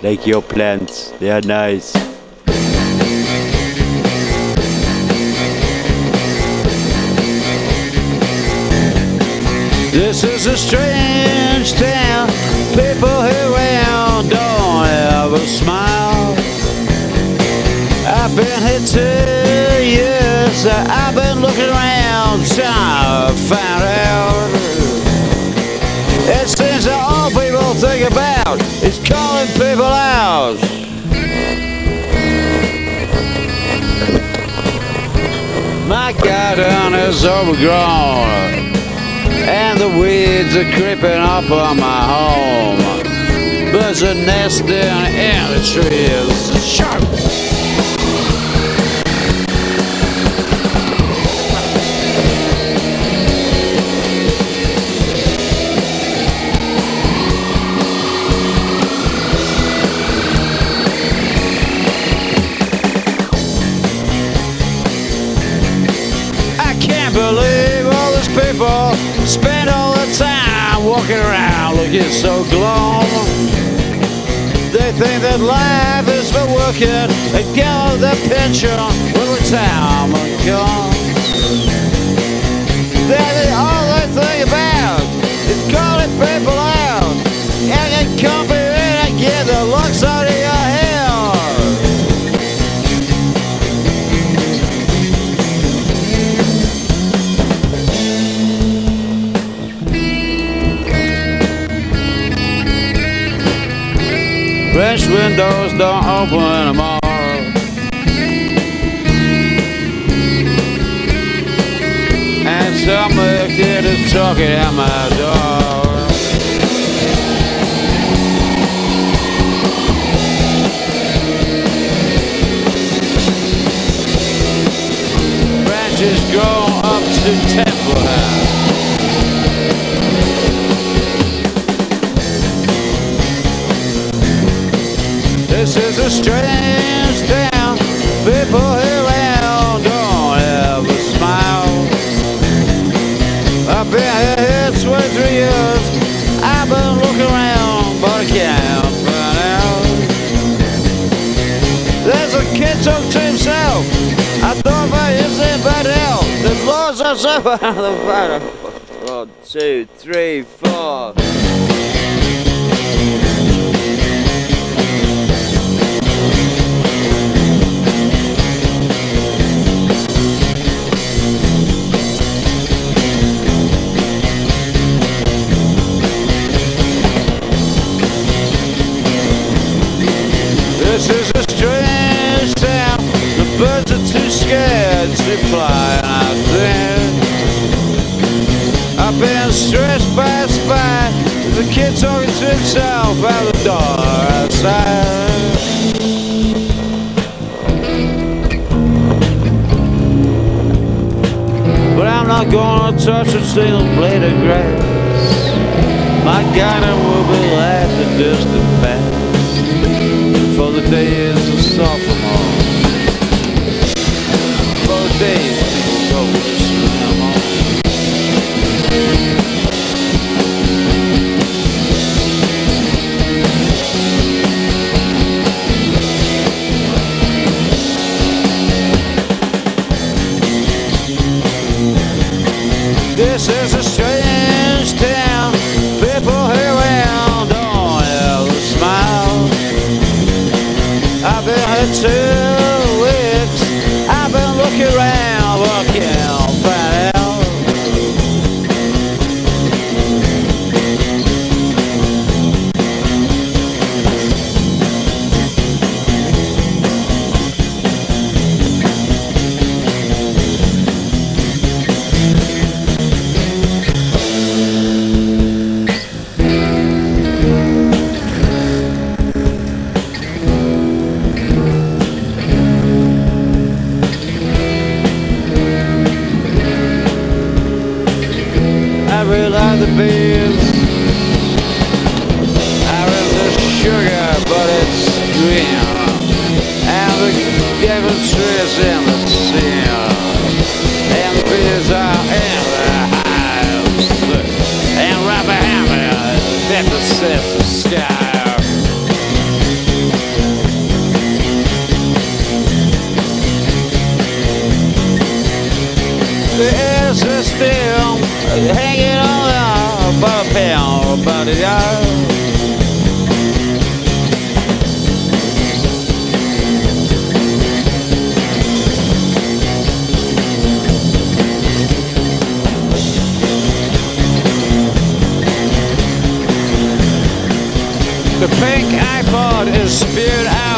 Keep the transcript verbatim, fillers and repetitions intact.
like your plants. They are nice. This is a strange town. People here around don't ever smile. I've been here two years. I've been looking around trying to find out. It seems that all people think about is calling people out. My garden is overgrown and the weeds are creeping up on my home. Birds are nesting in the trees. Sharp! I can't believe all these people spend all the time walking around looking so glum. They think that life is for working and get all their pension when retirement comes. That is all they think about is calling people out and then coming in and get the looks out of your head. French windows don't open anymore. And some kid is talking at my door. Branches grow up to temple high. This is a strange town. People here around don't ever smile. I've been here twenty-three years. I've been looking around, but I can't find out. There's a kid talking to himself. I thought if I hit anybody else, the laws are so the fighter. One, two, three, four. This is a strange town. The birds are too scared to fly, and I think I've been stressed by a spy. The kid talking to himself out the door outside. But I'm not gonna touch a single blade of grass. My garden will be like the distant past. For the days of sophomore, for the days of sophomore. This is a strange town. People here around don't ever smile. I've been here two weeks. I've been looking around, but I can't find out. I really like the beans. I really like the sugar, but it's green. And the devil trees in the sea. And the bees are in the house. And Robert Hammer, that the sets the sky. hanging on about a pound, about a yard. The pink iPod is spewed out.